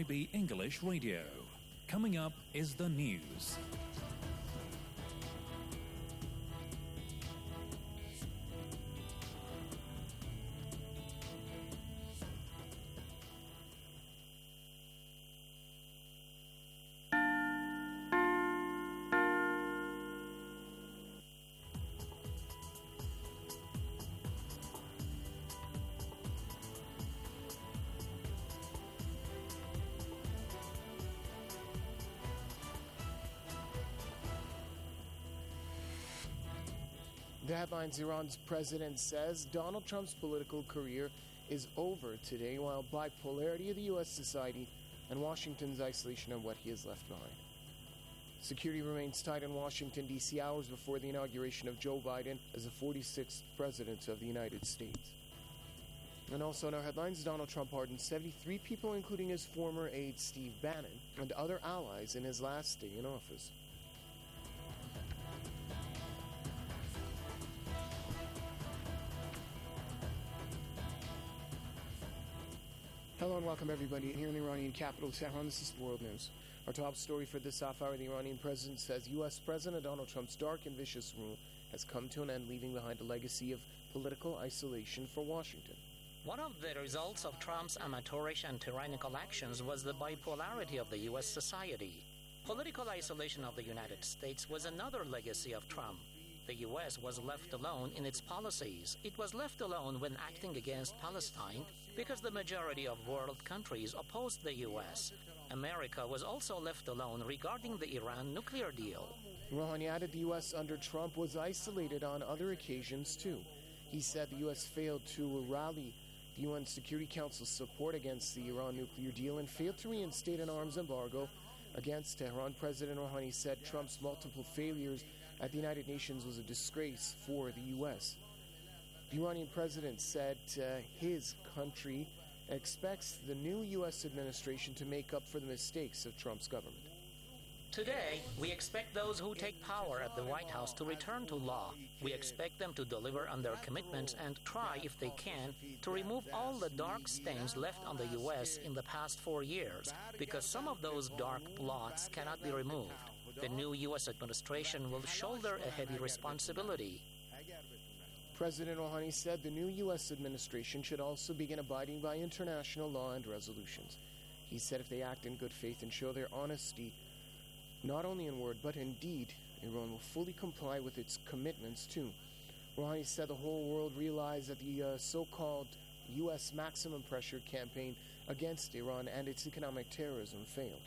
IB English Radio. Coming up is the news. The headlines: Iran's president says Donald Trump's political career is over today, while bipolarity of the U.S. society and Washington's isolation are what he has left behind. Security remains tight in Washington, D.C. hours before the inauguration of Joe Biden as the 46th president of the United States. And also in our headlines, Donald Trump pardoned 73 people, including his former aide Steve Bannon, and other allies in his last day in office. Hello and welcome everybody here in the Iranian capital, Tehran. This is World News. Our top story for this half hour: the Iranian president says U.S. President Donald Trump's dark and vicious rule has come to an end, leaving behind a legacy of political isolation for Washington. One of the results of Trump's amateurish and tyrannical actions was the bipolarity of the U.S. society. Political isolation of the United States was another legacy of Trump. The U.S. was left alone in its policies. It was left alone when acting against Palestine because the majority of world countries opposed the U.S. America was also left alone regarding the Iran nuclear deal. Rouhani added the U.S. under Trump was isolated on other occasions too. He said the U.S. failed to rally the UN Security Council's support against the Iran nuclear deal and failed to reinstate an arms embargo against Tehran. President Rouhani said Trump's multiple failures at the United Nations was a disgrace for the U.S. The Iranian president said his country expects the new U.S. administration to make up for the mistakes of Trump's government. Today, we expect those who take power at the White House to return to law. We expect them to deliver on their commitments and try, if they can, to remove all the dark stains left on the U.S. in the past 4 years, because some of those dark blots cannot be removed. The new U.S. administration will shoulder a heavy responsibility. President Rouhani said the new U.S. administration should also begin abiding by international law and resolutions. He said if they act in good faith and show their honesty, not only in word but in deed, Iran will fully comply with its commitments too. Rouhani said the whole world realized that the so-called U.S. maximum pressure campaign against Iran and its economic terrorism failed.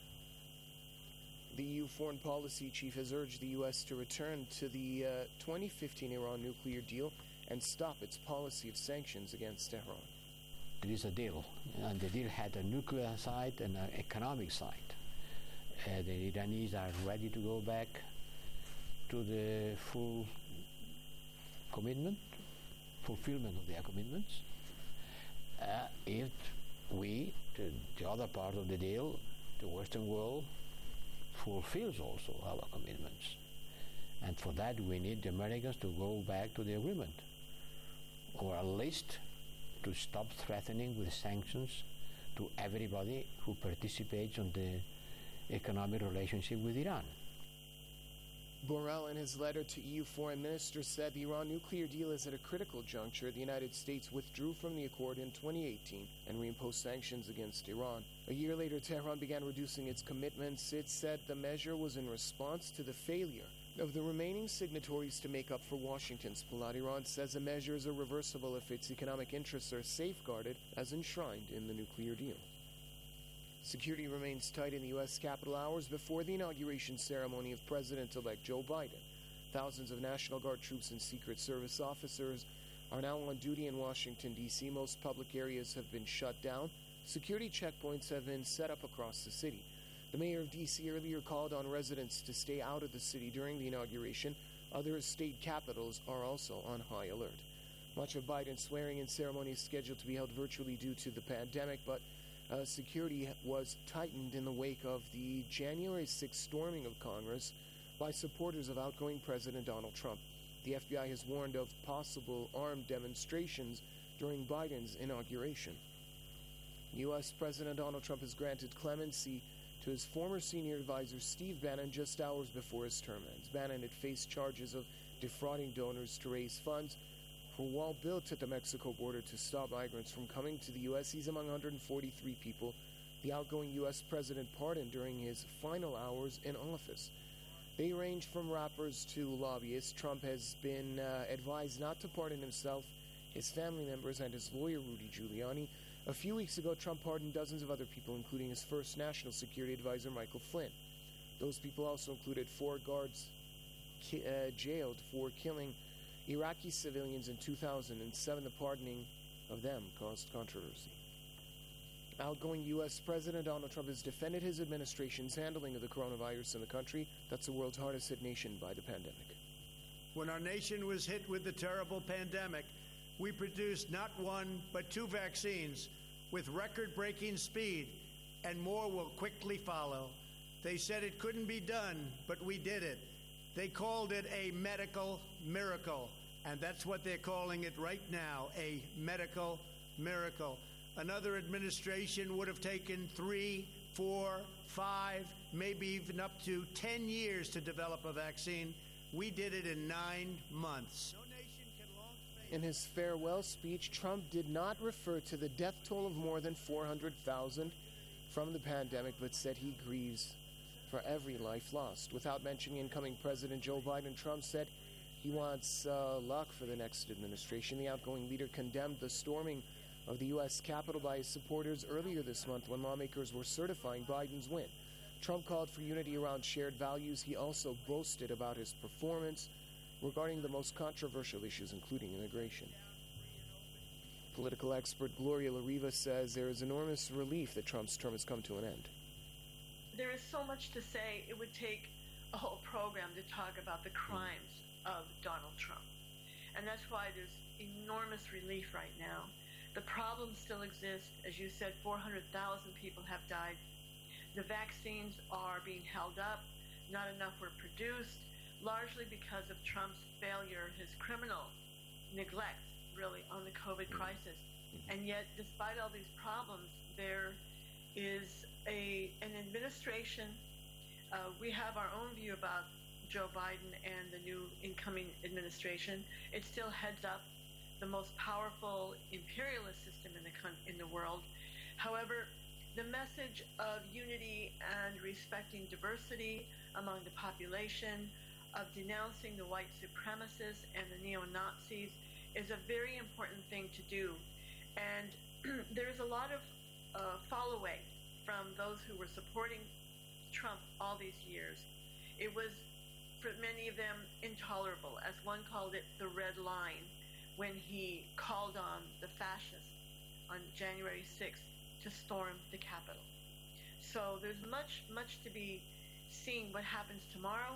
The EU foreign policy chief has urged the U.S. to return to the 2015 Iran nuclear deal and stop its policy of sanctions against Tehran. There is a deal, and the deal had a nuclear side and an economic side. The Iranis are ready to go back to the full fulfillment of their commitments. If we, the other part of the deal, the Western world, fulfills also our commitments. And for that we need the Americans to go back to the agreement, or at least to stop threatening with sanctions to everybody who participates in the economic relationship with Iran. Borrell, in his letter to EU foreign ministers, said the Iran nuclear deal is at a critical juncture. The United States withdrew from the accord in 2018 and reimposed sanctions against Iran. A year later, Tehran began reducing its commitments. It said the measure was in response to the failure of the remaining signatories to make up for Washington's pullout. Iran says the measure is irreversible if its economic interests are safeguarded as enshrined in the nuclear deal. Security remains tight in the U.S. Capitol hours before the inauguration ceremony of President-elect Joe Biden. Thousands of National Guard troops and Secret Service officers are now on duty in Washington, D.C. Most public areas have been shut down. Security checkpoints have been set up across the city. The mayor of D.C. earlier called on residents to stay out of the city during the inauguration. Other state capitals are also on high alert. Much of Biden's swearing-in ceremony is scheduled to be held virtually due to the pandemic, but security was tightened in the wake of the January 6th storming of Congress by supporters of outgoing President Donald Trump. The FBI has warned of possible armed demonstrations during Biden's inauguration. U.S. President Donald Trump has granted clemency to his former senior advisor Steve Bannon just hours before his term ends. Bannon had faced charges of defrauding donors to raise funds for a wall built at the Mexico border to stop migrants from coming to the U.S. He's among 143 people the outgoing U.S. president pardoned during his final hours in office. They range from rappers to lobbyists. Trump has been advised not to pardon himself, his family members, and his lawyer, Rudy Giuliani. A few weeks ago, Trump pardoned dozens of other people, including his first national security advisor, Michael Flynn. Those people also included 4 guards jailed for killing Iraqi civilians in 2007. The pardoning of them caused controversy. Outgoing U.S. President Donald Trump has defended his administration's handling of the coronavirus in the country. That's the world's hardest hit nation by the pandemic. When our nation was hit with the terrible pandemic, we produced not 1, but 2 vaccines with record-breaking speed, and more will quickly follow. They said it couldn't be done, but we did it. They called it a medical miracle, and that's what they're calling it right now, a medical miracle. Another administration would have taken 3, 4, 5, maybe even up to 10 years to develop a vaccine. We did it in 9 months. In his farewell speech, Trump did not refer to the death toll of more than 400,000 from the pandemic, but said he grieves for every life lost. Without mentioning incoming President Joe Biden, Trump said he wants luck for the next administration. The outgoing leader condemned the storming of the U.S. Capitol by his supporters earlier this month when lawmakers were certifying Biden's win. Trump called for unity around shared values. He also boasted about his performance regarding the most controversial issues, including immigration. Political expert Gloria La Riva says there is enormous relief that Trump's term has come to an end. There is so much to say. It would take a whole program to talk about the crimes of Donald Trump. And that's why there's enormous relief right now. The problems still exist. As you said, 400,000 people have died. The vaccines are being held up. Not enough were produced, largely because of Trump's failure, his criminal neglect, really, on the COVID crisis. And yet, despite all these problems, there is an administration. We have our own view about Joe Biden and the new incoming administration. It still heads up the most powerful imperialist system in the world. However, the message of unity and respecting diversity among the population, of denouncing the white supremacists and the neo-Nazis is a very important thing to do. And there's a lot of fall away from those who were supporting Trump all these years. It was, for many of them, intolerable, as one called it, the red line, when he called on the fascists on January 6th to storm the Capitol. So there's much to be seeing what happens tomorrow.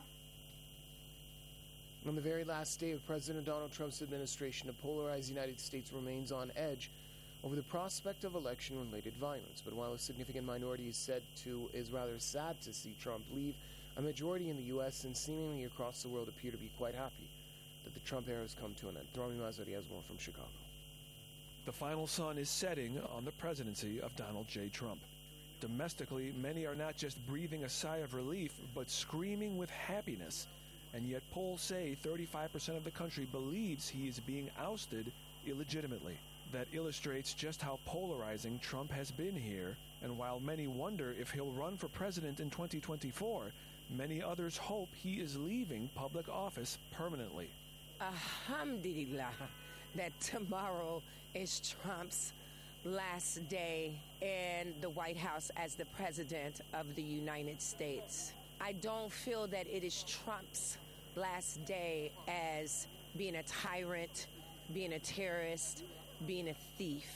On the very last day of President Donald Trump's administration, a polarized United States remains on edge over the prospect of election-related violence. But while a significant minority is rather sad to see Trump leave, a majority in the U.S. and seemingly across the world appear to be quite happy that the Trump era has come to an end. Rami Mazari has more from Chicago. The final sun is setting on the presidency of Donald J. Trump. Domestically, many are not just breathing a sigh of relief, but screaming with happiness. And yet polls say 35% of the country believes he is being ousted illegitimately. That illustrates just how polarizing Trump has been here. And while many wonder if he'll run for president in 2024, many others hope he is leaving public office permanently. Alhamdulillah, that tomorrow is Trump's last day in the White House as the President of the United States. I don't feel that it is Trump's last day as being a tyrant, being a terrorist, being a thief.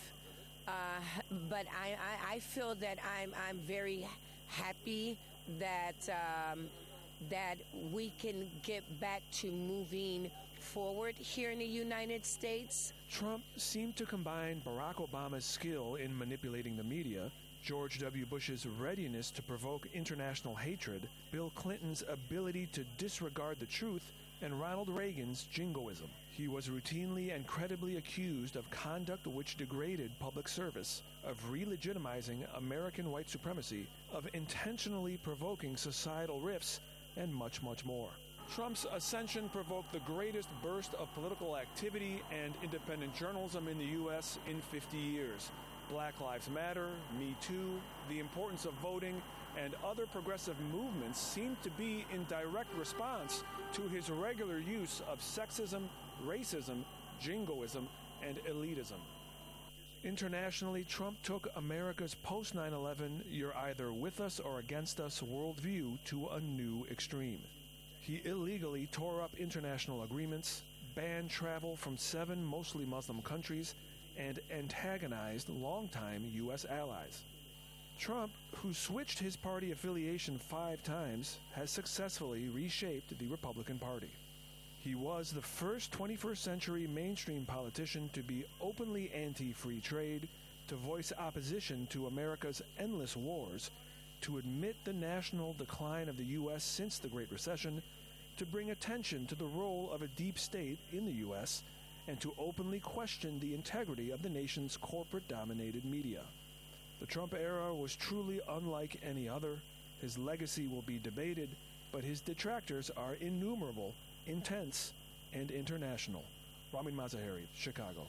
But I feel that I'm very happy that that we can get back to moving forward here in the United States. Trump seemed to combine Barack Obama's skill in manipulating the media, George W. Bush's readiness to provoke international hatred, Bill Clinton's ability to disregard the truth, and Ronald Reagan's jingoism. He was routinely and credibly accused of conduct which degraded public service, of re-legitimizing American white supremacy, of intentionally provoking societal rifts, and much, much more. Trump's ascension provoked the greatest burst of political activity and independent journalism in the U.S. in 50 years. Black Lives Matter, Me Too, the importance of voting, and other progressive movements seemed to be in direct response to his regular use of sexism, racism, jingoism, and elitism. Internationally, Trump took America's post-9/11, you're either with us or against us worldview to a new extreme. He illegally tore up international agreements, banned travel from 7 mostly Muslim countries, and antagonized longtime U.S. allies. Trump, who switched his party affiliation 5 times, has successfully reshaped the Republican Party. He was the first 21st century mainstream politician to be openly anti-free trade, to voice opposition to America's endless wars, to admit the national decline of the U.S. since the Great Recession, to bring attention to the role of a deep state in the U.S., and to openly question the integrity of the nation's corporate-dominated media. The Trump era was truly unlike any other. His legacy will be debated, but his detractors are innumerable, intense, and international. Ramin Mazaheri, Chicago.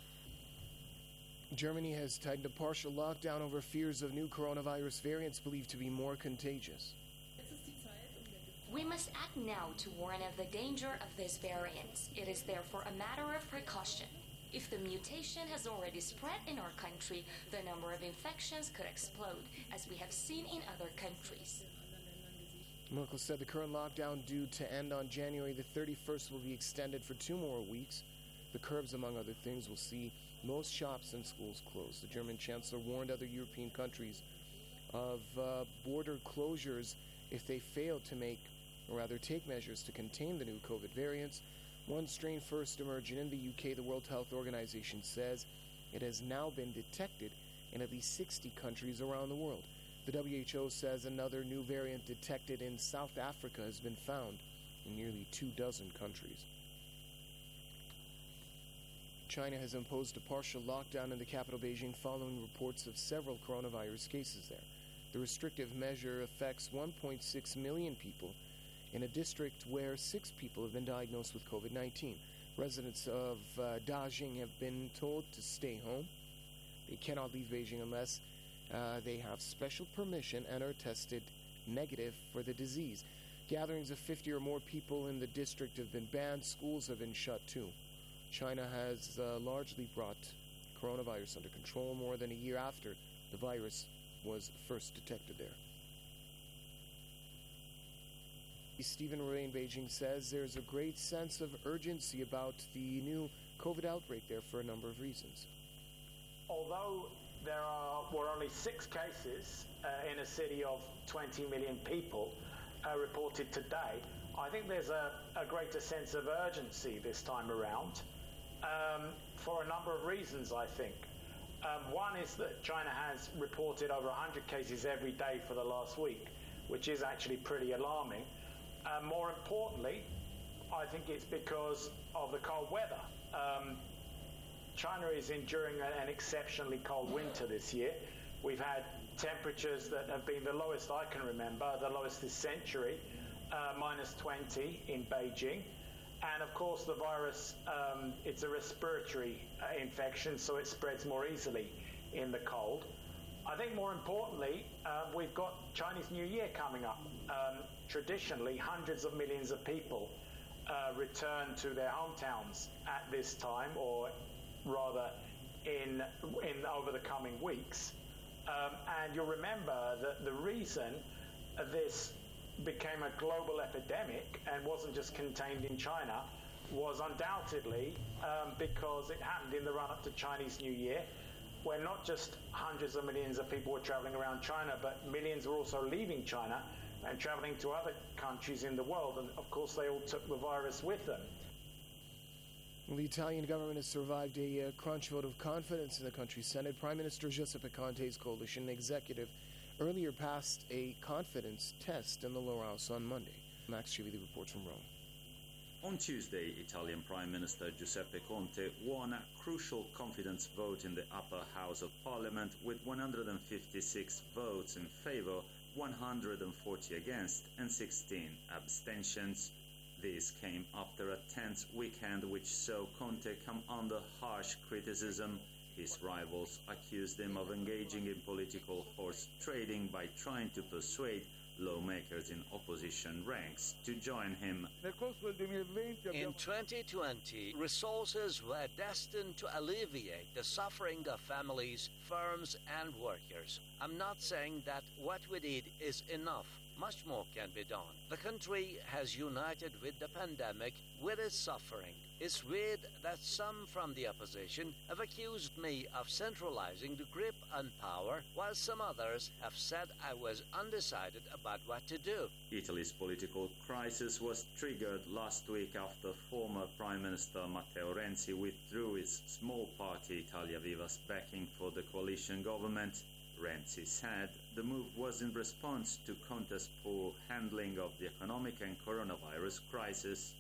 Germany has tightened a partial lockdown over fears of new coronavirus variants believed to be more contagious. We must act now to warn of the danger of these variants. It is therefore a matter of precaution. If the mutation has already spread in our country, the number of infections could explode, as we have seen in other countries. Merkel said the current lockdown due to end on January the 31st will be extended for 2 more weeks. The curbs, among other things, will see most shops and schools closed. The German chancellor warned other European countries of border closures if they failed to take measures to contain the new COVID variants. One strain first emerging in the UK, the World Health Organization says it has now been detected in at least 60 countries around the world. The WHO says another new variant detected in South Africa has been found in nearly 24 countries. China has imposed a partial lockdown in the capital Beijing following reports of several coronavirus cases there. The restrictive measure affects 1.6 million people in a district where 6 people have been diagnosed with COVID-19. Residents of Dajing have been told to stay home. They cannot leave Beijing unless they have special permission and are tested negative for the disease. Gatherings of 50 or more people in the district have been banned. Schools have been shut too. China has largely brought coronavirus under control more than a year after the virus was first detected there. Stephen Ray in Beijing says there's a great sense of urgency about the new COVID outbreak there for a number of reasons. Although there were only 6 cases in a city of 20 million people reported today, I think there's a greater sense of urgency this time around for a number of reasons, I think. One is that China has reported over 100 cases every day for the last week, which is actually pretty alarming. More importantly, I think it's because of the cold weather. China is enduring an exceptionally cold winter this year. We've had temperatures that have been the lowest I can remember, the lowest this century, -20 in Beijing. And of course the virus, it's a respiratory infection, so it spreads more easily in the cold. I think more importantly, we've got Chinese New Year coming up. Traditionally, hundreds of millions of people return to their hometowns at this time, or rather in over the coming weeks. And you'll remember that the reason this became a global epidemic and wasn't just contained in China was undoubtedly because it happened in the run-up to Chinese New Year, where not just hundreds of millions of people were traveling around China, but millions were also leaving China and traveling to other countries in the world. And of course, they all took the virus with them. The Italian government has survived a crunch vote of confidence in the country's Senate. Prime Minister Giuseppe Conte's coalition executive earlier passed a confidence test in the lower house on Monday. Max Chivili reports from Rome. On Tuesday, Italian Prime Minister Giuseppe Conte won a crucial confidence vote in the upper house of parliament with 156 votes in favour, 140 against and 16 abstentions. This came after a tense weekend which saw Conte come under harsh criticism. His rivals accused him of engaging in political horse trading by trying to persuade lawmakers in opposition ranks to join him. In 2020, resources were destined to alleviate the suffering of families, firms and workers. I'm not saying that what we did is enough. Much more can be done. The country has united with the pandemic, with its suffering. It's weird that some from the opposition have accused me of centralizing the grip on power, while some others have said I was undecided about what to do. Italy's political crisis was triggered last week after former Prime Minister Matteo Renzi withdrew his small party Italia Viva's backing for the coalition government. Renzi said the move was in response to Conte's poor handling of the economic and coronavirus crisis.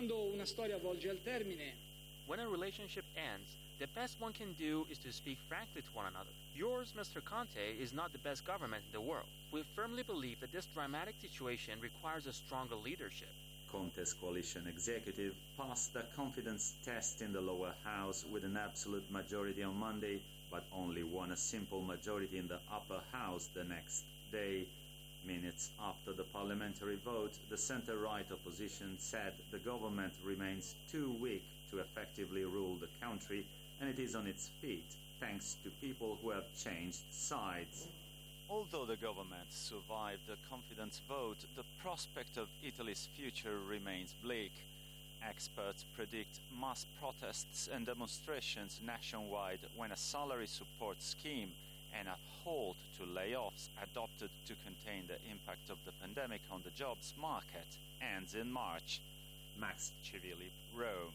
When a relationship ends, the best one can do is to speak frankly to one another. Yours, Mr. Conte, is not the best government in the world. We firmly believe that this dramatic situation requires a stronger leadership. Conte's coalition executive passed the confidence test in the lower house with an absolute majority on Monday, but only won a simple majority in the upper house the next day. Minutes after the parliamentary vote, the centre-right opposition said the government remains too weak to effectively rule the country, and it is on its feet thanks to people who have changed sides. Although the government survived the confidence vote, the prospect of Italy's future remains bleak. Experts predict mass protests and demonstrations nationwide when a salary support scheme and a halt to layoffs adopted to contain the impact of the pandemic on the jobs market ends in March. Max Civilli, Rome.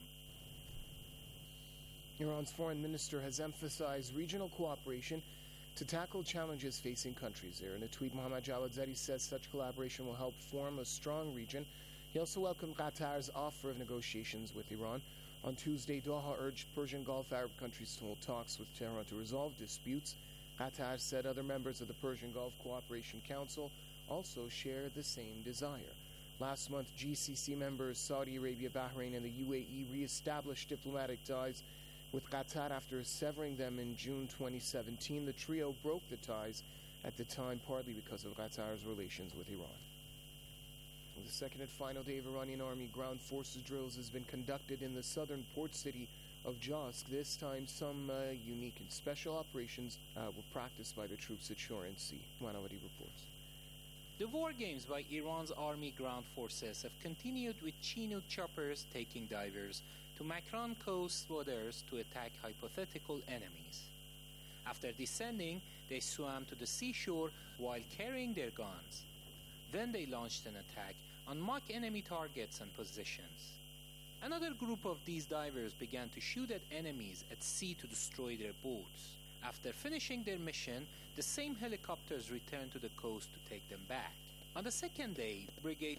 Iran's foreign minister has emphasized regional cooperation to tackle challenges facing countries there. In a tweet, Mohammad Jawad Zarif says such collaboration will help form a strong region. He also welcomed Qatar's offer of negotiations with Iran. On Tuesday, Doha urged Persian Gulf Arab countries to hold talks with Tehran to resolve disputes. Qatar said other members of the Persian Gulf Cooperation Council also share the same desire. Last month, GCC members Saudi Arabia, Bahrain, and the UAE re-established diplomatic ties with Qatar after severing them in June 2017. The trio broke the ties at the time partly because of Qatar's relations with Iran. The second and final day of Iranian Army ground forces drills has been conducted in the southern port city of Josk. This time, some unique and special operations were practiced by the troops at shore and sea. Manawati reports. The war games by Iran's army ground forces have continued with Chinook choppers taking divers to Makran coast waters to attack hypothetical enemies. After descending, they swam to the seashore while carrying their guns. Then they launched an attack on mock enemy targets and positions. Another group of these divers began to shoot at enemies at sea to destroy their boats. After finishing their mission, the same helicopters returned to the coast to take them back. On the second day, Brigade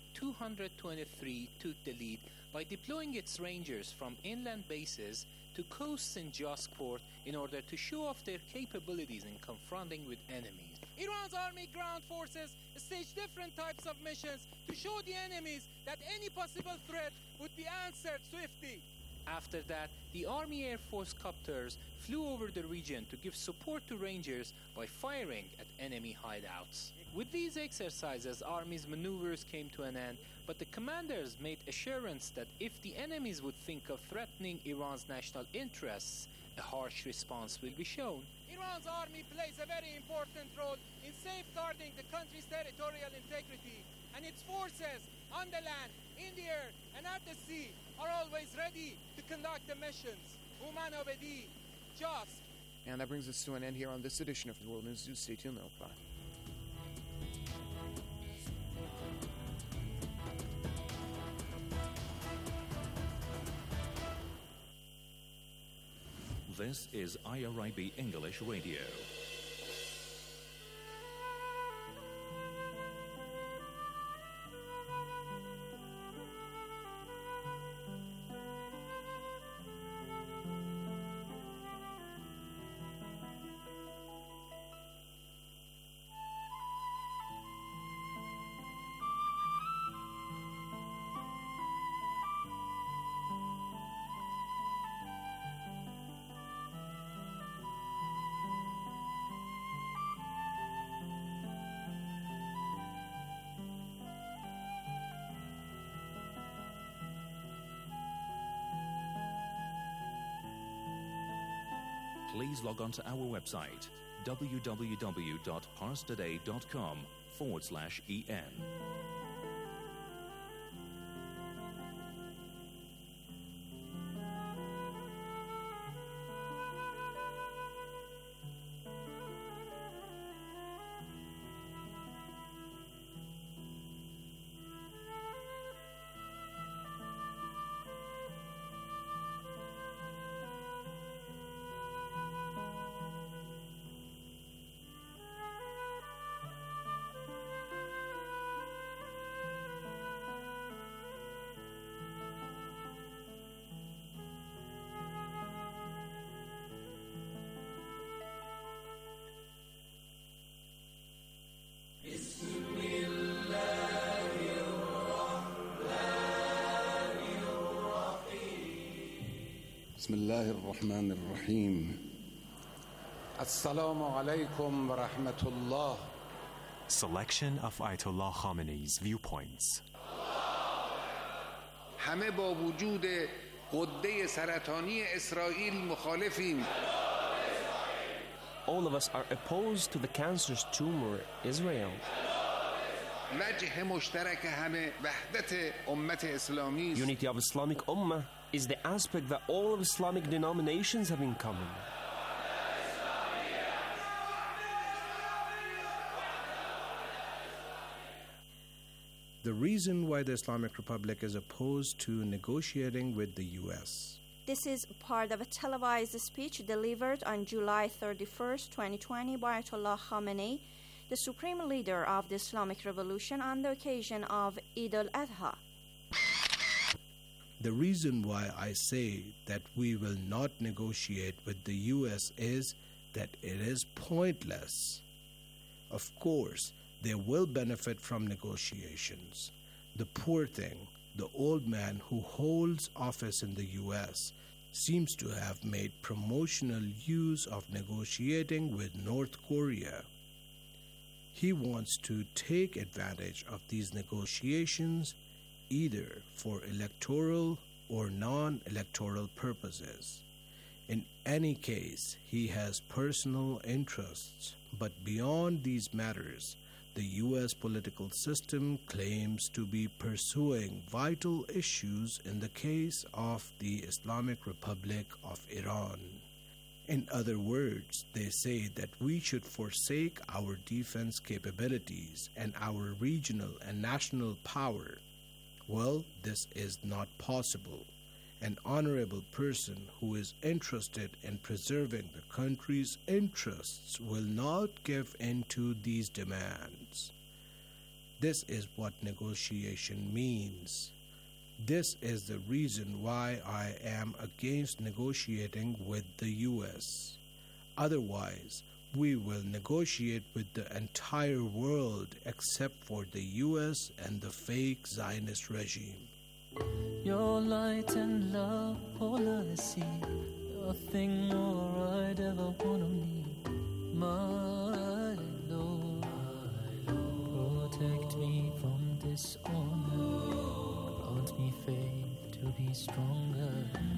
223 took the lead by deploying its rangers from inland bases to coasts in Josk port in order to show off their capabilities in confronting with enemies. Iran's army ground forces staged different types of missions to show the enemies that any possible threat would be answered swiftly. After that, the Army Air Force copters flew over the region to give support to Rangers by firing at enemy hideouts. With these exercises, Army's maneuvers came to an end, but the commanders made assurance that if the enemies would think of threatening Iran's national interests, a harsh response will be shown. Iran's army plays a very important role in safeguarding the country's territorial integrity, and its forces on the land, in the air, and at the sea are always ready to conduct the missions. Uman Obedi, Josk. And that brings us to an end here on this edition of the World News. Do stay tuned, though. Bye. This is IRIB English Radio. please log on to our website www.parstoday.com/en. بسم الله الرحمن الرحيم السلام عليكم ورحمة الله. Selection of Ayatollah Khamenei's viewpoints. همه با وجود غده سرطانی اسرائیل مخالفیم. All of us are opposed to the cancerous tumor Israel. وجه مشترک همه وحدت امت اسلامی است. Unity of Islamic Ummah is the aspect that all of Islamic denominations have in common. The reason why the Islamic Republic is opposed to negotiating with the U.S. This is part of a televised speech delivered on July 31st, 2020 by Ayatollah Khamenei, the supreme leader of the Islamic Revolution, on the occasion of Eid al-Adha. The reason why I say that we will not negotiate with the U.S. is that it is pointless. Of course, they will benefit from negotiations. The poor thing, the old man who holds office in the U.S. seems to have made promotional use of negotiating with North Korea. He wants to take advantage of these negotiations either for electoral or non-electoral purposes. In any case, he has personal interests, but beyond these matters, the U.S. political system claims to be pursuing vital issues in the case of the Islamic Republic of Iran. In other words, they say that we should forsake our defense capabilities and our regional and national power. Well, this is not possible. An honorable person who is interested in preserving the country's interests will not give in to these demands. This is what negotiation means. This is the reason why I am against negotiating with the U.S. Otherwise, we will negotiate with the entire world except for the U.S. and the fake Zionist regime. Your light and love, all I see, a thing more I'd ever wanna need. My Lord, protect me from dishonor, grant me faith to be stronger.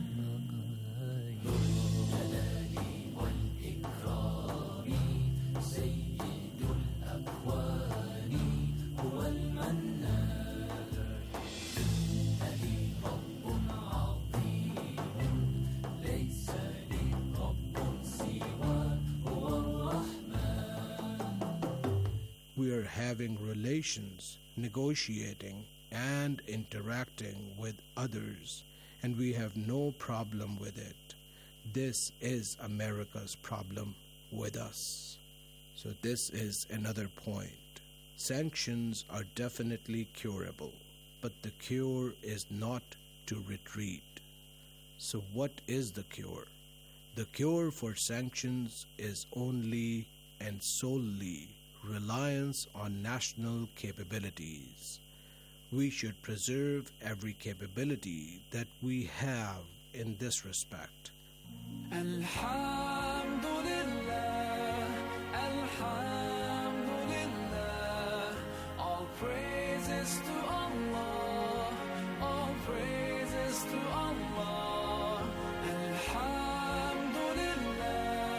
We are having relations, negotiating, and interacting with others, and we have no problem with it. This is America's problem with us. So this is another point. Sanctions are definitely curable, but the cure is not to retreat. So what is the cure? The cure for sanctions is only and solely reliance on national capabilities. We should preserve every capability that we have in this respect. Alhamdulillah, Alhamdulillah, all praises to Allah, all praises to Allah. Alhamdulillah,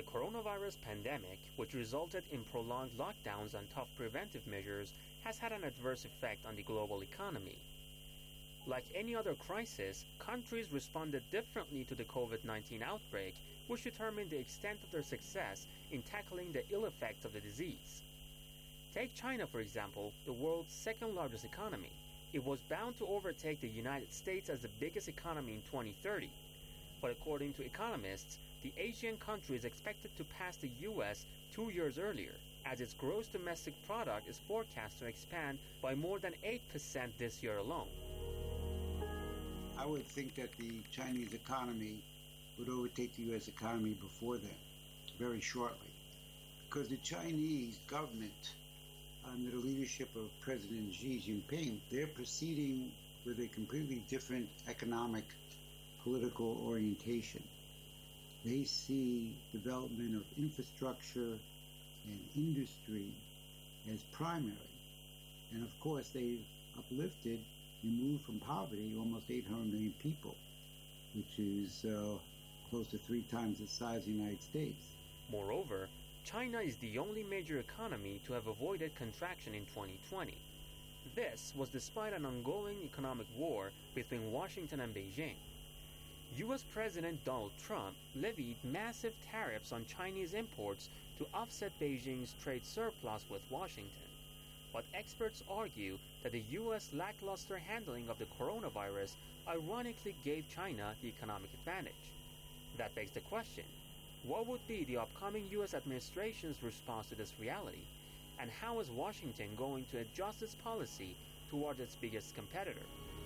The coronavirus pandemic, which resulted in prolonged lockdowns and tough preventive measures, has had an adverse effect on the global economy. Like any other crisis, countries responded differently to the COVID-19 outbreak, which determined the extent of their success in tackling the ill effects of the disease. Take China, for example, the world's second largest economy. It was bound to overtake the United States as the biggest economy in 2030. But according to economists, the Asian country is expected to pass the U.S. 2 years earlier, as its gross domestic product is forecast to expand by more than 8% this year alone. I would think that the Chinese economy would overtake the U.S. economy before then, very shortly, because the Chinese government, under the leadership of President Xi Jinping, they're proceeding with a completely different economic, political orientation. They see development of infrastructure and industry as primary. And of course, they've uplifted, removed from poverty almost 800 million people, which is close to 3 times the size of the United States. Moreover, China is the only major economy to have avoided contraction in 2020. This was despite an ongoing economic war between Washington and Beijing. U.S. President Donald Trump levied massive tariffs on Chinese imports to offset Beijing's trade surplus with Washington. But experts argue that the U.S. lackluster handling of the coronavirus ironically gave China the economic advantage. That begs the question, what would be the upcoming U.S. administration's response to this reality? And how is Washington going to adjust its policy towards its biggest competitor?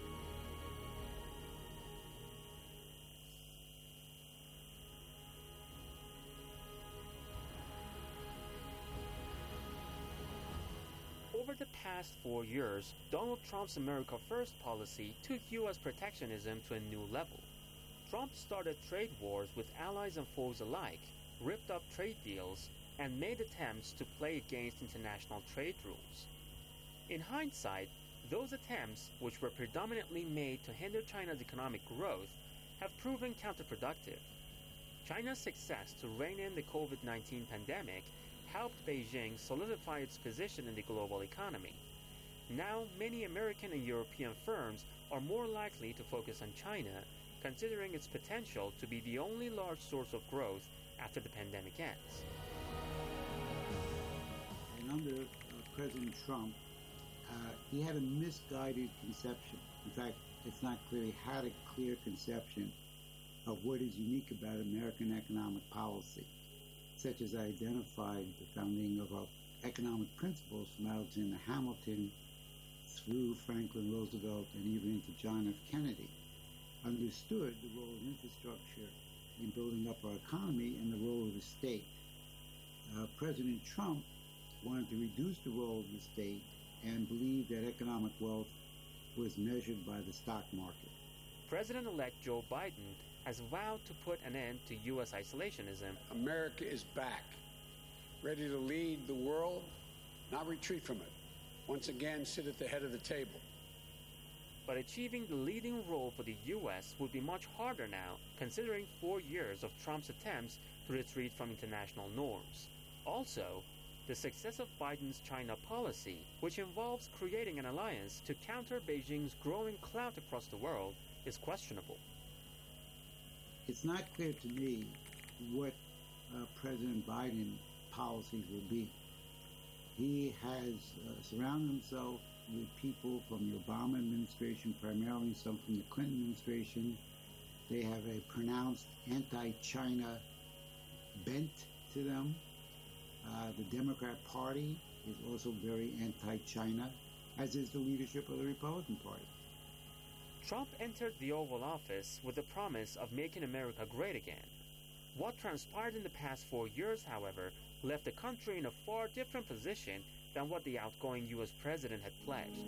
Over the past 4 years, Donald Trump's America First policy took U.S. protectionism to a new level. Trump started trade wars with allies and foes alike, ripped up trade deals, and made attempts to play against international trade rules. In hindsight, those attempts, which were predominantly made to hinder China's economic growth, have proven counterproductive. China's success to rein in the COVID-19 pandemic helped Beijing solidify its position in the global economy. Now, many American and European firms are more likely to focus on China, considering its potential to be the only large source of growth after the pandemic ends. And under President Trump, he had a misguided conception. In fact, it's not clear he had a clear conception of what is unique about American economic policy, such as identified the founding of our economic principles from Alexander Hamilton through Franklin Roosevelt and even into John F. Kennedy, understood the role of infrastructure in building up our economy and the role of the state. President Trump wanted to reduce the role of the state and believed that economic wealth was measured by the stock market. President-elect Joe Biden has vowed to put an end to U.S. isolationism. America is back, ready to lead the world, not retreat from it. Once again, sit at the head of the table. But achieving the leading role for the U.S. would be much harder now, considering 4 years of Trump's attempts to retreat from international norms. Also, the success of Biden's China policy, which involves creating an alliance to counter Beijing's growing clout across the world, is questionable. It's not clear to me what President Biden's policies will be. He has surrounded himself with people from the Obama administration, primarily some from the Clinton administration. They have a pronounced anti-China bent to them. The Democrat Party is also very anti-China, as is the leadership of the Republican Party. Trump entered the Oval Office with the promise of making America great again. What transpired in the past 4 years, however, left the country in a far different position than what the outgoing U.S. president had pledged.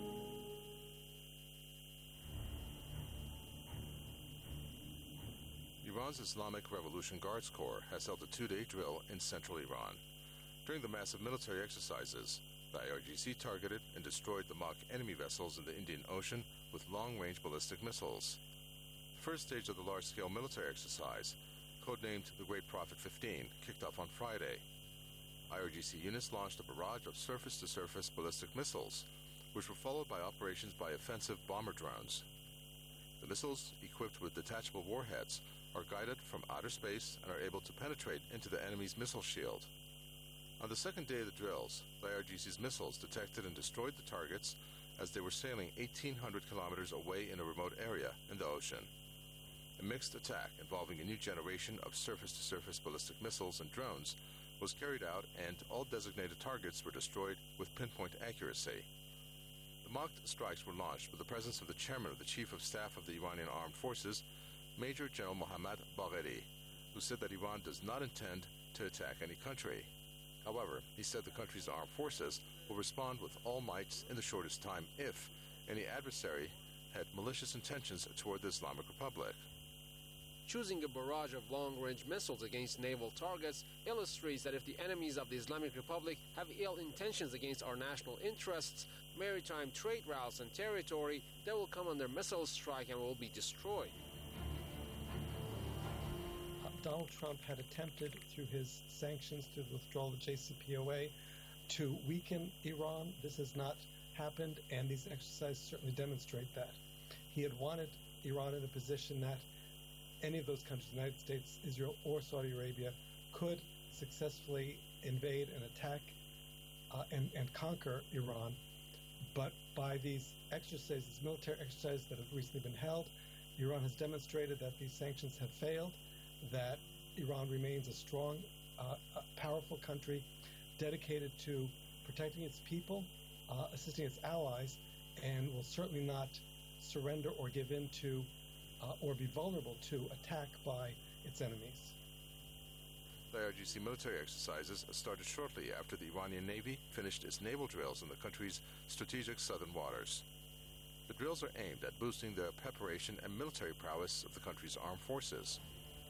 Iran's Islamic Revolution Guards Corps has held a 2-day drill in central Iran. During the massive military exercises, the IRGC targeted and destroyed the mock enemy vessels in the Indian Ocean with long-range ballistic missiles. The first stage of the large-scale military exercise codenamed the Great Prophet 15, kicked off on Friday. IRGC units launched a barrage of surface-to-surface ballistic missiles, which were followed by operations by offensive bomber drones. The missiles, equipped with detachable warheads, are guided from outer space and are able to penetrate into the enemy's missile shield. On the second day of the drills, the IRGC's missiles detected and destroyed the targets as they were sailing 1,800 kilometers away in a remote area in the ocean. A mixed attack involving a new generation of surface-to-surface ballistic missiles and drones was carried out, and all designated targets were destroyed with pinpoint accuracy. The mocked strikes were launched with the presence of the chairman of the Chief of Staff of the Iranian Armed Forces, Major General Mohammad Bagheri, who said that Iran does not intend to attack any country. However, he said the country's armed forces will respond with all might in the shortest time if any adversary had malicious intentions toward the Islamic Republic. Choosing a barrage of long-range missiles against naval targets illustrates that if the enemies of the Islamic Republic have ill intentions against our national interests, maritime trade routes and territory, they will come under missile strike and will be destroyed. Donald Trump had attempted, through his sanctions to withdraw the JCPOA, to weaken Iran. This has not happened, and these exercises certainly demonstrate that. He had wanted Iran in a position that any of those countries, the United States, Israel, or Saudi Arabia, could successfully invade and attack and conquer Iran. But by these exercises, these military exercises that have recently been held, Iran has demonstrated that these sanctions have failed, that Iran remains a strong, powerful country dedicated to protecting its people, assisting its allies, and will certainly not surrender or give in to or be vulnerable to attack by its enemies. The IRGC military exercises started shortly after the Iranian Navy finished its naval drills in the country's strategic southern waters. The drills are aimed at boosting the preparation and military prowess of the country's armed forces.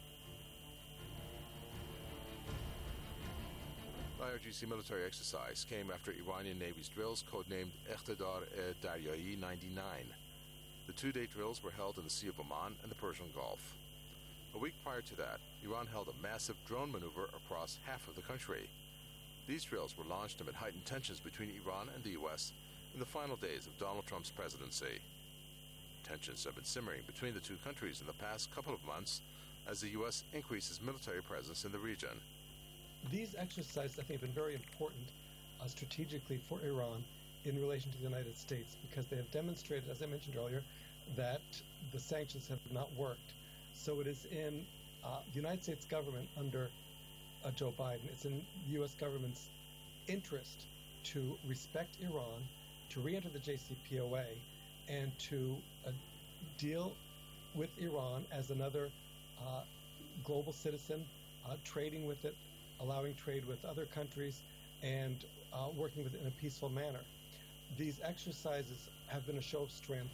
The IRGC military exercise came after Iranian Navy's drills codenamed Iqtidar-e-Daryayi 99. The two-day drills were held in the Sea of Oman and the Persian Gulf. A week prior to that, Iran held a massive drone maneuver across half of the country. These drills were launched amid heightened tensions between Iran and the U.S. in the final days of Donald Trump's presidency. Tensions have been simmering between the two countries in the past couple of months as the U.S. increases military presence in the region. These exercises, I think, have been very important strategically for Iran in relation to the United States, because they have demonstrated, as I mentioned earlier, that the sanctions have not worked. So it is in the United States government under Joe Biden, it's in the U.S. government's interest to respect Iran, to re-enter the JCPOA, and to deal with Iran as another global citizen, trading with it, allowing trade with other countries, and working with it in a peaceful manner. These exercises have been a show of strength.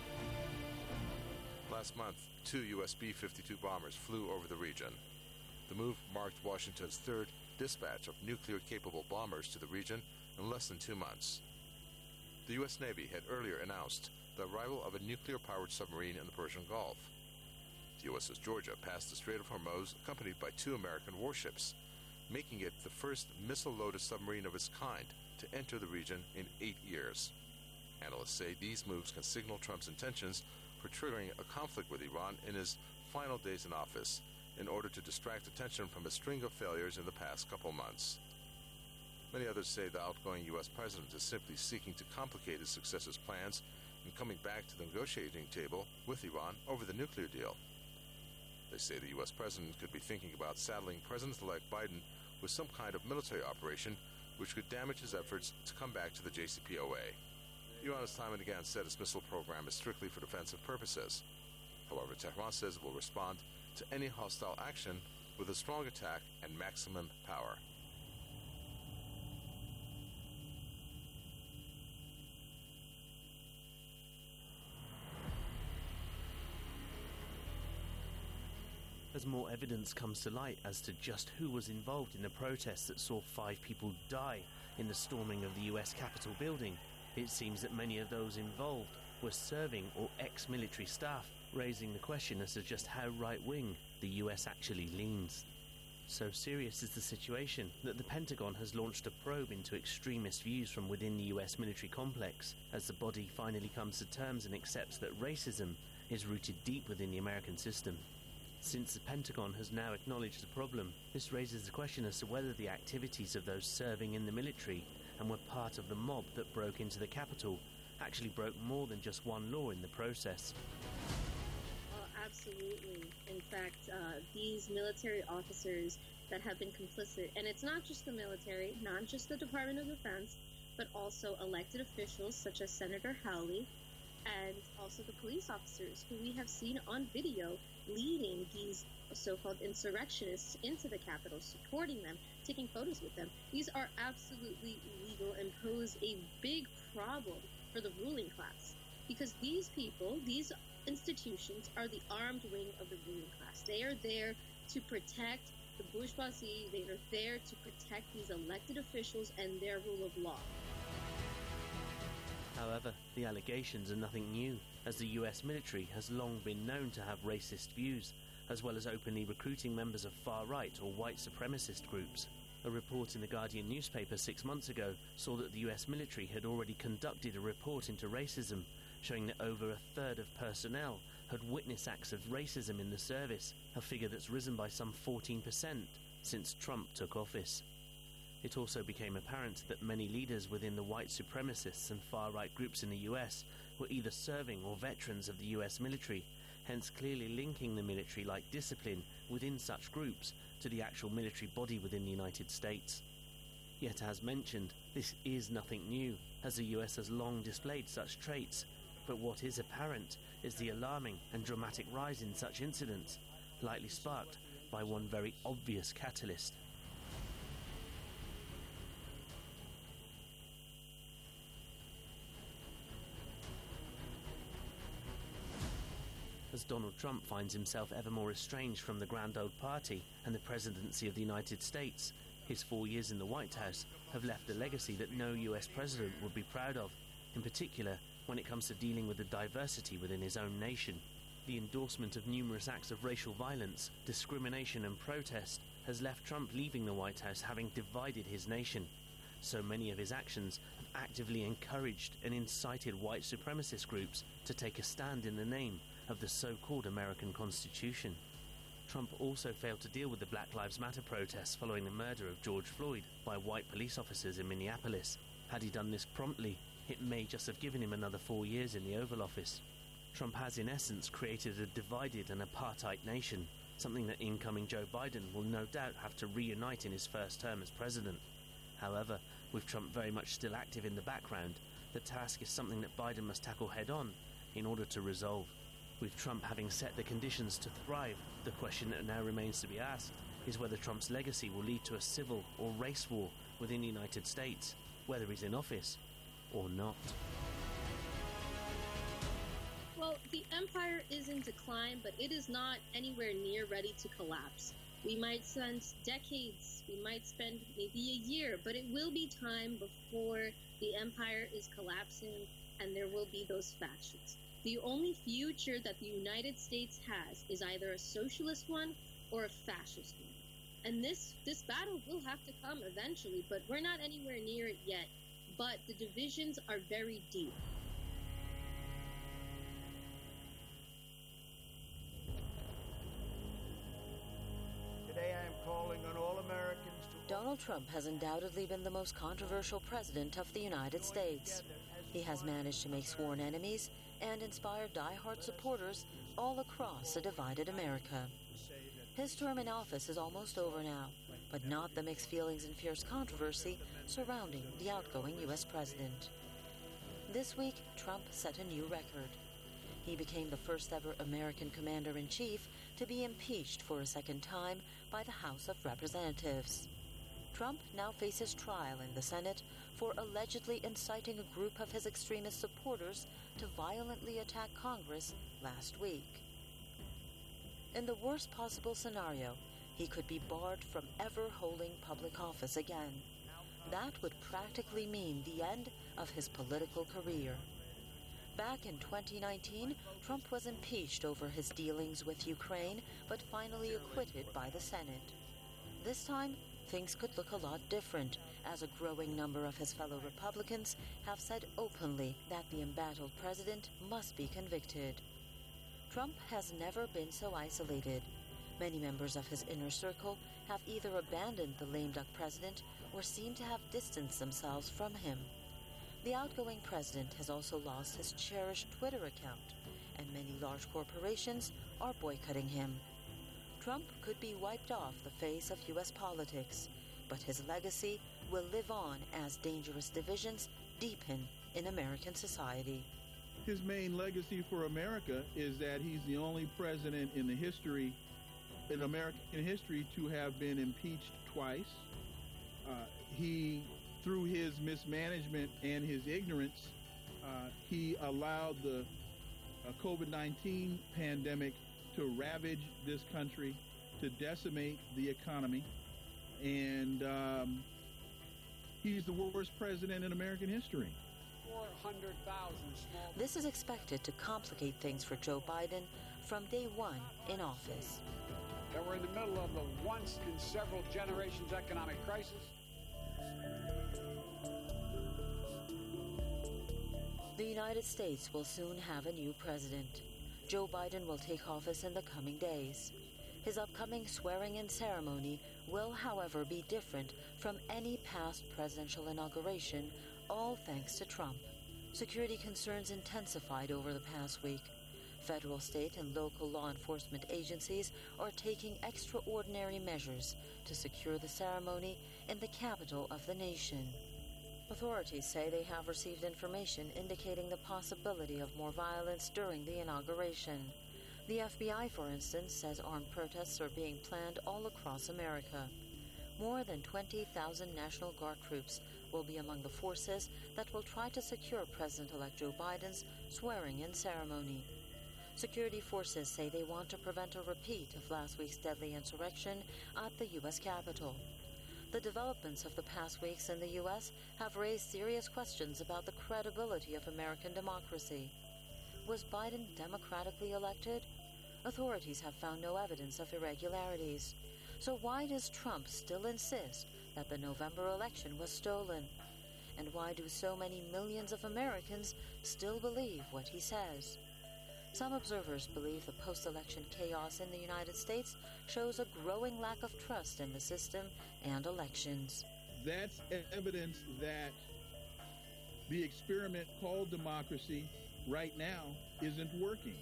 Last month, 2 U.S. B-52 bombers flew over the region. The move marked Washington's third dispatch of nuclear-capable bombers to the region in less than 2 months. The U.S. Navy had earlier announced the arrival of a nuclear-powered submarine in the Persian Gulf. The USS Georgia passed the Strait of Hormuz accompanied by 2 American warships, making it the first missile-loaded submarine of its kind to enter the region in 8 years. Analysts say these moves can signal Trump's intentions for triggering a conflict with Iran in his final days in office in order to distract attention from a string of failures in the past couple months. Many others say the outgoing U.S. president is simply seeking to complicate his successor's plans in coming back to the negotiating table with Iran over the nuclear deal. They say the U.S. president could be thinking about saddling President-elect Biden with some kind of military operation which could damage his efforts to come back to the JCPOA. Iran has time and again said its missile program is strictly for defensive purposes. However, Tehran says it will respond to any hostile action with a strong attack and maximum power. As more evidence comes to light as to just who was involved in the protests that saw 5 people die in the storming of the US Capitol building, it seems that many of those involved were serving or ex-military staff, raising the question as to just how right-wing the US actually leans. So serious is the situation that the Pentagon has launched a probe into extremist views from within the US military complex, as the body finally comes to terms and accepts that racism is rooted deep within the American system. Since the Pentagon has now acknowledged the problem, this raises the question as to whether the activities of those serving in the military and were part of the mob that broke into the Capitol actually broke more than just one law in the process. Absolutely. In fact, these military officers that have been complicit, and it's not just the military, not just the Department of Defense, but also elected officials such as Senator Hawley, and also the police officers who we have seen on video leading these so-called insurrectionists into the Capitol, supporting them, taking photos with them. These are absolutely illegal and pose a big problem for the ruling class, because these people, these institutions, are the armed wing of the ruling class. They are there to protect the bourgeoisie. They are there to protect these elected officials and their rule of law. However, the allegations are nothing new, as the US military has long been known to have racist views, as well as openly recruiting members of far-right or white supremacist groups. A report in the Guardian newspaper 6 months ago saw that the US military had already conducted a report into racism, showing that over a third of personnel had witnessed acts of racism in the service, a figure that's risen by some 14% since Trump took office. It also became apparent that many leaders within the white supremacists and far-right groups in the US were either serving or veterans of the US military, hence clearly linking the military-like discipline within such groups to the actual military body within the United States. Yet, as mentioned, this is nothing new, as the US has long displayed such traits. But what is apparent is the alarming and dramatic rise in such incidents, likely sparked by one very obvious catalyst. As Donald Trump finds himself ever more estranged from the grand old party and the presidency of the United States, his 4 years in the White House have left a legacy that no US president would be proud of, in particular when it comes to dealing with the diversity within his own nation. The endorsement of numerous acts of racial violence, discrimination and protest has left Trump leaving the White House having divided his nation. So many of his actions have actively encouraged and incited white supremacist groups to take a stand in the name of the so-called American Constitution. Trump also failed to deal with the Black Lives Matter protests following the murder of George Floyd by white police officers in Minneapolis. Had he done this promptly, it may just have given him another 4 years in the Oval Office. Trump has in essence created a divided and apartheid nation, something that incoming Joe Biden will no doubt have to reunite in his first term as president. However, with Trump very much still active in the background, the task is something that Biden must tackle head-on in order to resolve. With Trump having set the conditions to thrive, the question that now remains to be asked is whether Trump's legacy will lead to a civil or race war within the United States, whether he's in office or not. Well, the empire is in decline, but it is not anywhere near ready to collapse. We might spend decades, we might spend maybe a year, but it will be time before the empire is collapsing and there will be those factions. The only future that the United States has is either a socialist one or a fascist one. And this battle will have to come eventually, but we're not anywhere near it yet. But the divisions are very deep. Today I am calling on all Americans to... Donald Trump has undoubtedly been the most controversial president of the United States. He has managed to make sworn enemies and inspire die-hard supporters all across a divided America. His term in office is almost over now, but not the mixed feelings and fierce controversy surrounding the outgoing U.S. president. This week, Trump set a new record. He became the first ever American commander-in-chief to be impeached for a second time by the House of Representatives. Trump now faces trial in the Senate for allegedly inciting a group of his extremist supporters to violently attack Congress last week. In the worst possible scenario, he could be barred from ever holding public office again. That would practically mean the end of his political career. Back in 2019, Trump was impeached over his dealings with Ukraine, but finally acquitted by the Senate. This time, things could look a lot different, as a growing number of his fellow Republicans have said openly that the embattled president must be convicted. Trump has never been so isolated. Many members of his inner circle have either abandoned the lame duck president or seem to have distanced themselves from him. The outgoing president has also lost his cherished Twitter account, and many large corporations are boycotting him. Trump could be wiped off the face of U.S. politics, but his legacy will live on as dangerous divisions deepen in American society. His main legacy for America is that he's the only president in American history to have been impeached twice. He, through his mismanagement and his ignorance, he allowed the COVID-19 pandemic to ravage this country, to decimate the economy, and he's the worst president in American history. 400,000 small... This is expected to complicate things for Joe Biden from day one in office. That we're in the middle of the once-in-several-generations economic crisis. The United States will soon have a new president. Joe Biden will take office in the coming days. His upcoming swearing-in ceremony will, however, be different from any past presidential inauguration, all thanks to Trump. Security concerns intensified over the past week. Federal, state, and local law enforcement agencies are taking extraordinary measures to secure the ceremony in the capital of the nation. Authorities say they have received information indicating the possibility of more violence during the inauguration. The FBI, for instance, says armed protests are being planned all across America. More than 20,000 National Guard troops will be among the forces that will try to secure President-elect Joe Biden's swearing-in ceremony. Security forces say they want to prevent a repeat of last week's deadly insurrection at the U.S. Capitol. The developments of the past weeks in the U.S. have raised serious questions about the credibility of American democracy. Was Biden democratically elected? Authorities have found no evidence of irregularities. So why does Trump still insist that the November election was stolen? And why do so many millions of Americans still believe what he says? Some observers believe the post-election chaos in the United States shows a growing lack of trust in the system and elections. That's evidence that the experiment called democracy right now isn't working.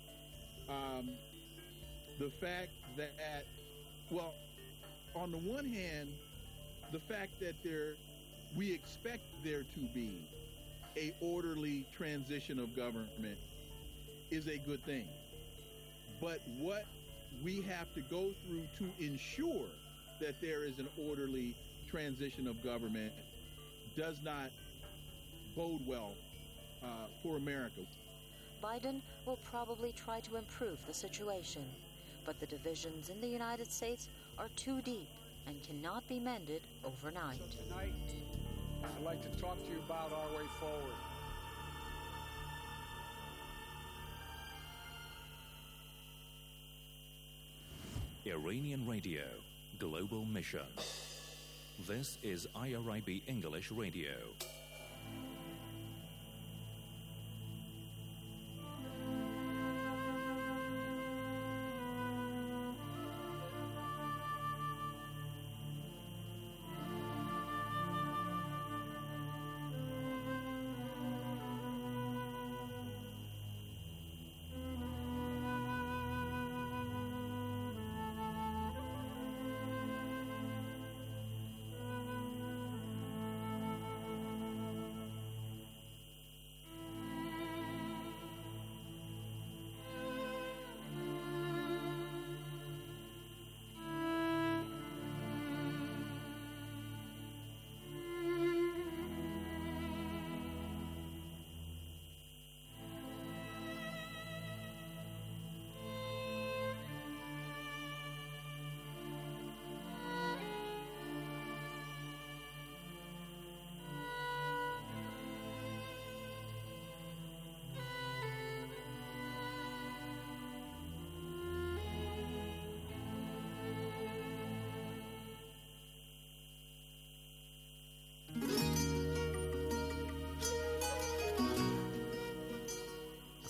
The fact that, well, on the one hand, the fact that we expect there to be a orderly transition of government is a good thing. But what we have to go through to ensure that there is an orderly transition of government does not bode well for America. Biden will probably try to improve the situation, but the divisions in the United States are too deep and cannot be mended overnight. So tonight, I'd like to talk to you about our way forward. Iranian Radio, Global Mission. This is IRIB English Radio.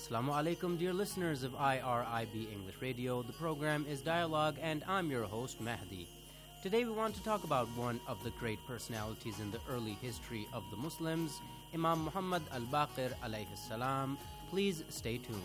Assalamu alaikum, dear listeners of IRIB English Radio. The program is Dialogue, and I'm your host, Mahdi. Today we want to talk about one of the great personalities in the early history of the Muslims, Imam Muhammad al-Baqir alayhi salam. Please stay tuned.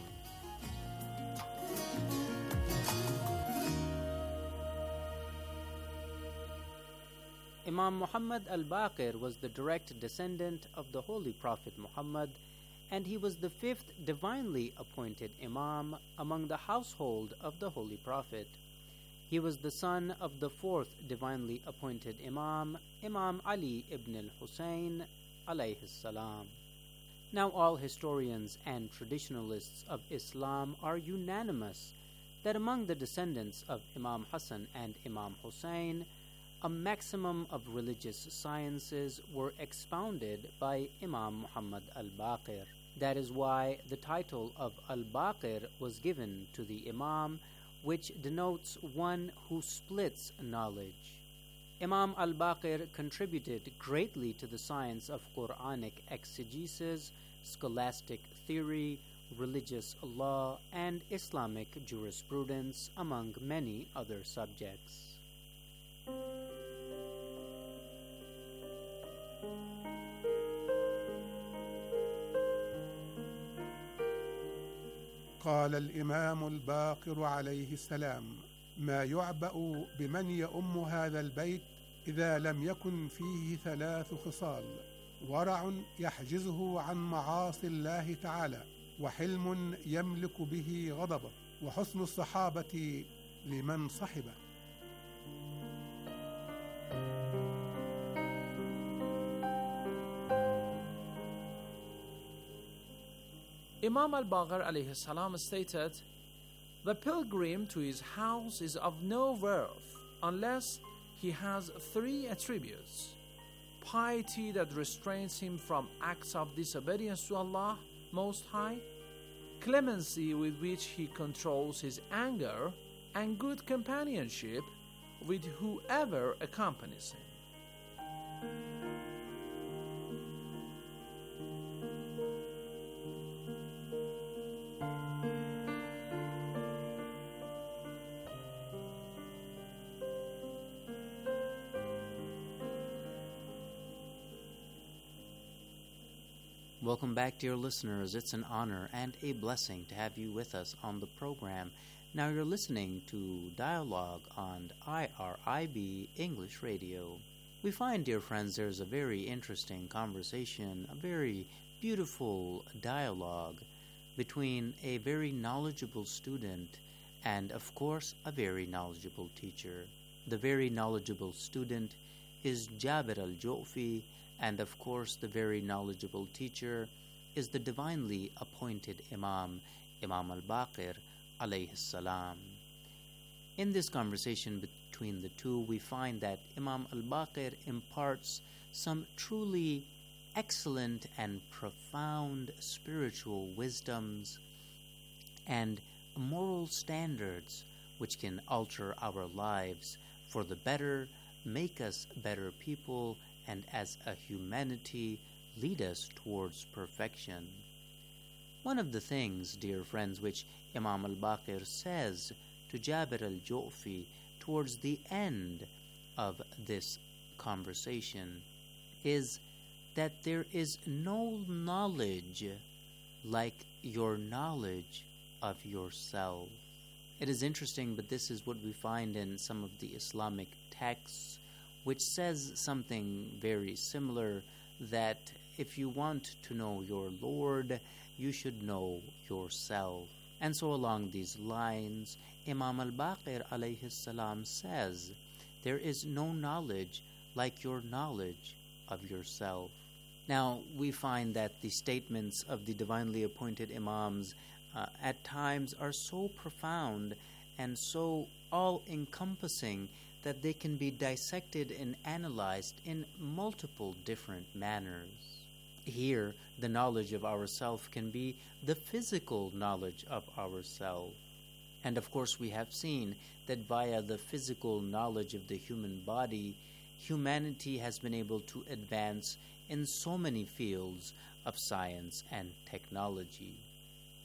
Imam Muhammad al-Baqir was the direct descendant of the Holy Prophet Muhammad, and he was the fifth divinely appointed Imam among the household of the Holy Prophet. He was the son of the fourth divinely appointed Imam, Imam Ali ibn al-Husayn alayhi salam. Now all historians and traditionalists of Islam are unanimous that among the descendants of Imam Hassan and Imam Hussein, a maximum of religious sciences were expounded by Imam Muhammad al-Baqir. That is why the title of al-Baqir was given to the Imam, which denotes one who splits knowledge. Imam al-Baqir contributed greatly to the science of Quranic exegesis, scholastic theory, religious law, and Islamic jurisprudence, among many other subjects. قال الإمام الباقر عليه السلام: ما يعبأ بمن يؤم هذا البيت إذا لم يكن فيه ثلاث خصال: ورع يحجزه عن معاصي الله تعالى، وحلم يملك به غضبه، وحسن الصحابة لمن صحبه. Imam al-Baqir alayhi salam stated, "The pilgrim to his house is of no worth unless he has three attributes: piety that restrains him from acts of disobedience to Allah Most High, clemency with which he controls his anger, and good companionship with whoever accompanies him." Welcome back, dear listeners. It's an honor and a blessing to have you with us on the program. Now you're listening to Dialogue on IRIB English Radio. We find, dear friends, there's a very interesting conversation, a very beautiful dialogue between a very knowledgeable student and, of course, a very knowledgeable teacher. The very knowledgeable student is Jabir al-Ju'fi, and of course the very knowledgeable teacher is the divinely appointed Imam, Imam al-Baqir alayhi salam. In this conversation between the two, we find that Imam al-Baqir imparts some truly excellent and profound spiritual wisdoms and moral standards which can alter our lives for the better, make us better people, and as a humanity lead us towards perfection. One of the things, dear friends, which Imam al-Baqir says to Jabir al-Ju'fi towards the end of this conversation is that there is no knowledge like your knowledge of yourself. It is interesting, but this is what we find in some of the Islamic texts, which says something very similar, that if you want to know your Lord, you should know yourself. And so along these lines, Imam al-Baqir alayhi salam says, there is no knowledge like your knowledge of yourself. Now, we find that the statements of the divinely appointed Imams at times are so profound and so all-encompassing that they can be dissected and analyzed in multiple different manners. Here, the knowledge of ourself can be the physical knowledge of ourself. And of course, we have seen that via the physical knowledge of the human body, humanity has been able to advance in so many fields of science and technology.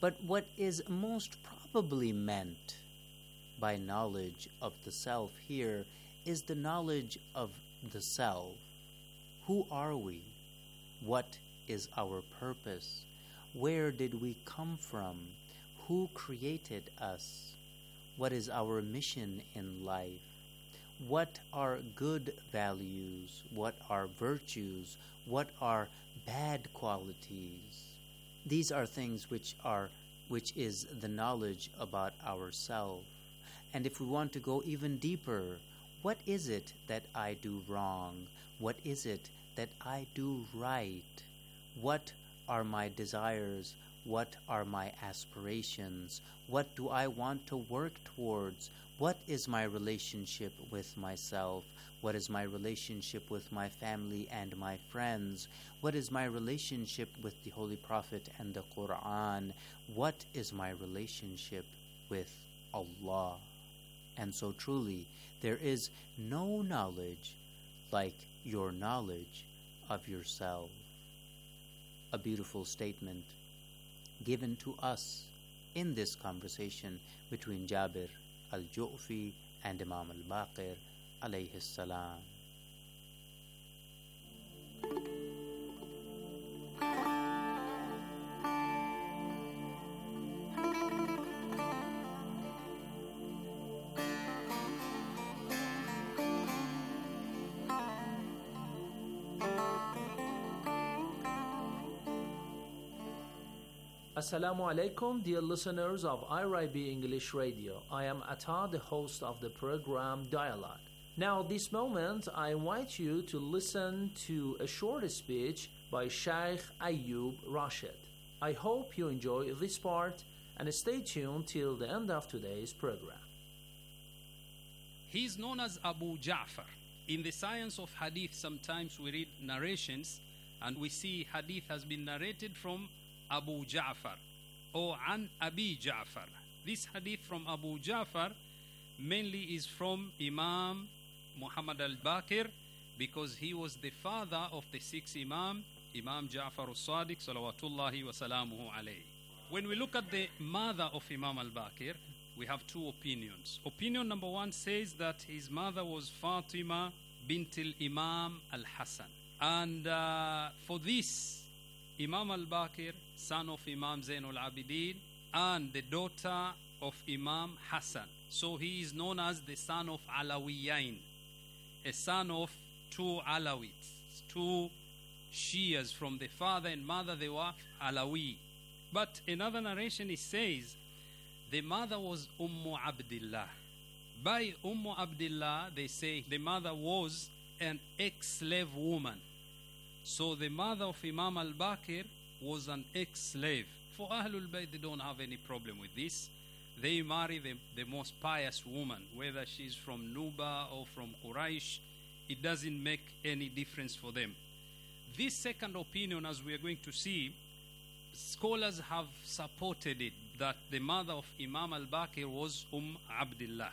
But what is most probably meant by knowledge of the self here is the knowledge of the self. Who are we? What is our purpose? Where did we come from? Who created us? What is our mission in life? What are good values? What are virtues? What are bad qualities? These are things which is the knowledge about ourselves. And if we want to go even deeper, what is it that I do wrong? What is it that I do right? What are my desires? What are my aspirations? What do I want to work towards? What is my relationship with myself? What is my relationship with my family and my friends? What is my relationship with the Holy Prophet and the Quran? What is my relationship with Allah? And so truly, there is no knowledge like your knowledge of yourself. A beautiful statement given to us in this conversation between Jabir al-Ju'fi and Imam al-Baqir alayhi salam. Assalamu alaikum, dear listeners of IRIB English Radio. I am Atta, the host of the program Dialogue. Now, this moment, I invite you to listen to a short speech by Sheikh Ayyub Rashid. I hope you enjoy this part and stay tuned till the end of today's program. He is known as Abu Ja'far. In the science of hadith, sometimes we read narrations and we see hadith has been narrated from Abu Ja'far or An Abi Ja'far. This hadith from Abu Ja'far mainly is from Imam Muhammad al-Baqir, because he was the father of the sixth Imam, Imam Ja'far al-Sadiq salawatullahi wa salamuhu alayhi. When we look at the mother of Imam al-Baqir, we have two opinions. Opinion number one says that his mother was Fatima bint al-Imam al-Hasan. And for this, Imam al-Baqir, son of Imam Zainul Abidin, and the daughter of Imam Hassan. So he is known as the son of Alawiyain, a son of two Alawites, two Shias from the father and mother, they were Alawi. But another narration, it says, the mother was Abdillah. By Abdillah, they say the mother was an ex-slave woman. So the mother of Imam al-Baqir was an ex-slave. For Ahlul Bayt, they don't have any problem with this. They marry the most pious woman, whether she's from Nuba or from Quraysh. It doesn't make any difference for them. This second opinion, as we are going to see, scholars have supported it, that the mother of Imam al-Baqir was Abdillah.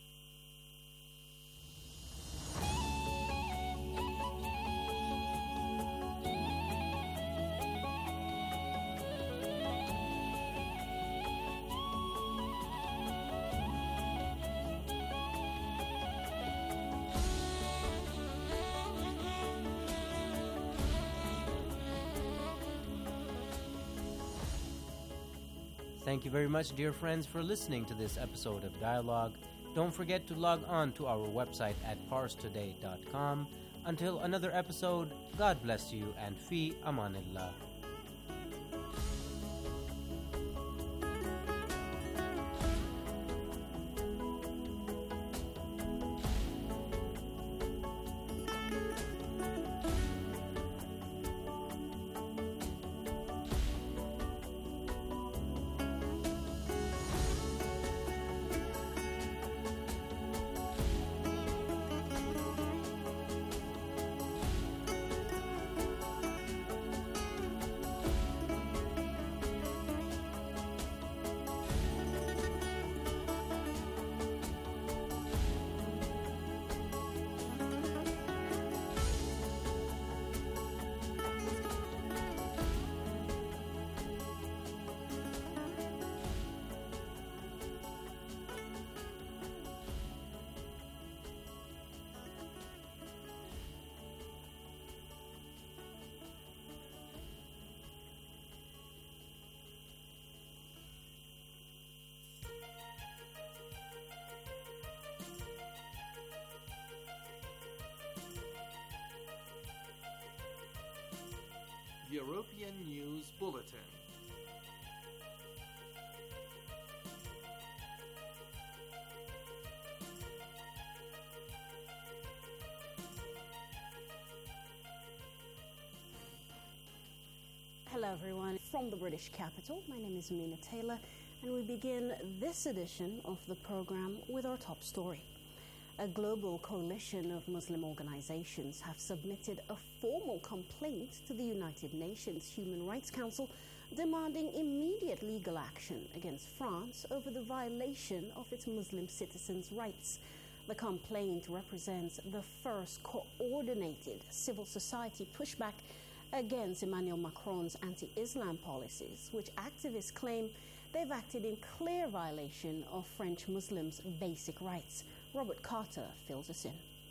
Thank you very much, dear friends, for listening to this episode of Dialogue. Don't forget to log on to our website at parstoday.com. Until another episode, God bless you and fi amanillah. European News Bulletin. Hello everyone, from the British capital, my name is Amina Taylor, and we begin this edition of the program with our top story. A global coalition of Muslim organizations have submitted a formal complaint to the United Nations Human Rights Council demanding immediate legal action against France over the violation of its Muslim citizens' rights. The complaint represents the first coordinated civil society pushback against Emmanuel Macron's anti-Islam policies, which activists claim they've acted in clear violation of French Muslims' basic rights. Robert Carter fills us in.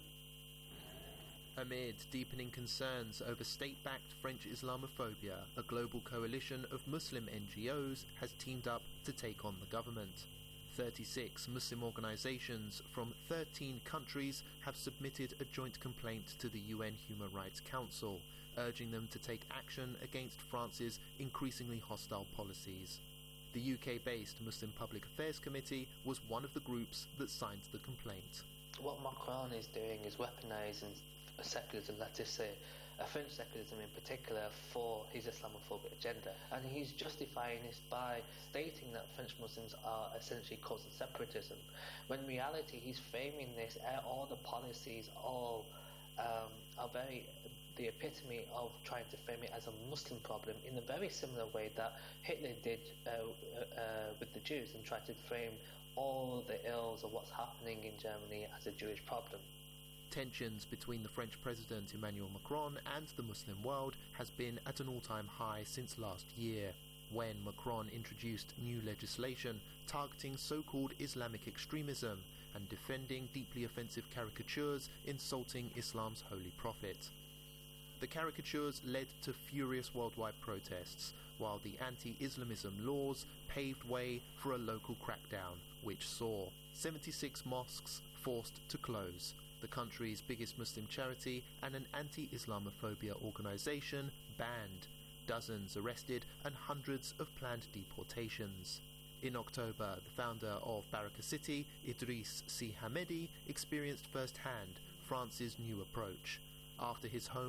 Amid deepening concerns over state-backed French Islamophobia, a global coalition of Muslim NGOs has teamed up to take on the government. 36 Muslim organizations from 13 countries have submitted a joint complaint to the UN Human Rights Council, urging them to take action against France's increasingly hostile policies. The UK-based Muslim Public Affairs Committee was one of the groups that signed the complaint. What Macron is doing is weaponising secularism, that is, French secularism in particular, for his Islamophobic agenda. And he's justifying this by stating that French Muslims are essentially causing separatism, when in reality he's framing this, all the policies are very the epitome of trying to frame it as a Muslim problem in a very similar way that Hitler did with the Jews, and tried to frame all the ills of what's happening in Germany as a Jewish problem. Tensions between the French President Emmanuel Macron and the Muslim world has been at an all-time high since last year, when Macron introduced new legislation targeting so-called Islamic extremism and defending deeply offensive caricatures insulting Islam's holy prophet. The caricatures led to furious worldwide protests, while the anti-Islamism laws paved way for a local crackdown, which saw 76 mosques forced to close, the country's biggest Muslim charity and an anti-Islamophobia organization banned, dozens arrested, and hundreds of planned deportations. In October, the founder of Baraka City, Idriss Sy Hamedi, experienced firsthand France's new approach. After his home